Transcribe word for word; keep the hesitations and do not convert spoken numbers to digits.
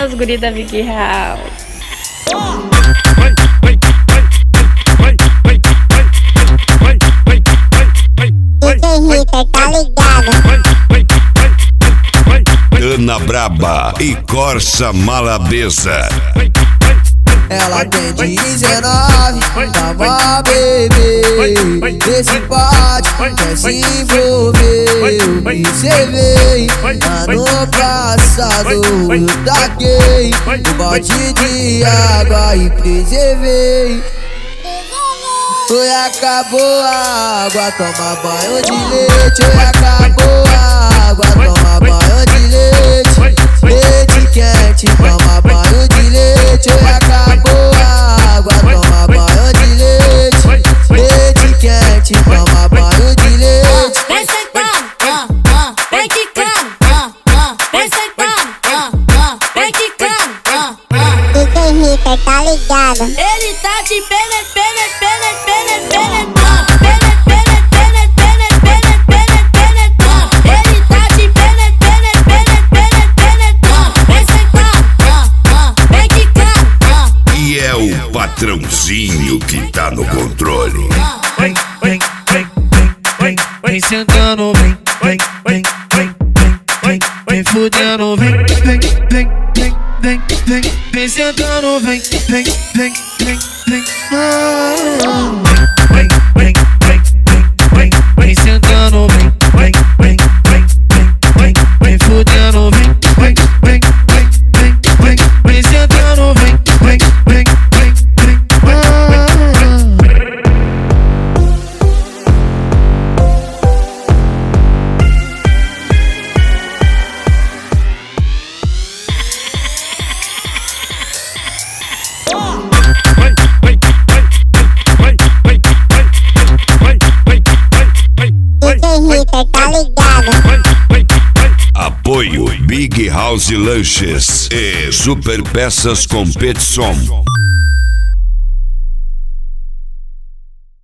Os guri da Big House. Henrique, tá ligado? Ana Braba e Corsa Malabesa. Ela tem dezenove, tá mó bebê. Esse pote quer se envolver. Eu observei, ano passado eu taquei um bote de água e preservei. Oi, acabou a água, toma banho de leite. Oi, acabou a água, toma banho de leite. Leite quente, toma banho de leite. Oi, acabou a água, toma banho de leite. Leite quente, toma banho de leite. Vem sentando, ah, ah, vem quicando, ah, ah, vem sentando, ah, ah, vem quicando, ah, ah. Henrique, tá ligado? Ele tá te pene, pene, pene, pene, penetrando, pene, pene, pene, pene, pene, pene, penetrando. Ele tá te pene, pene, pene, pene, penetrando. Vem sentando, ah, ah, vem quicando, ah. E é o patrãozinho que tá no controle. Vem, vem, vem, vem, vem, vem sentando, vem, vem, vem, vem, vem, vem, vem fudendo, vem, vem, vem, vem, vem, vem, vem sentando, vem, vem, vem, vem, vem, ah, vem, vem, vem, vem, vem, vem sentando, vem, vem, vem, vem, vem, vem, vem fudendo, vem, vem, vem, vem, vem, vem, vem sentando, vem, vem, vem, vem, vem, ah. Henrique, tá ligado? Apoio Big House Lanches e Super Peças Competição.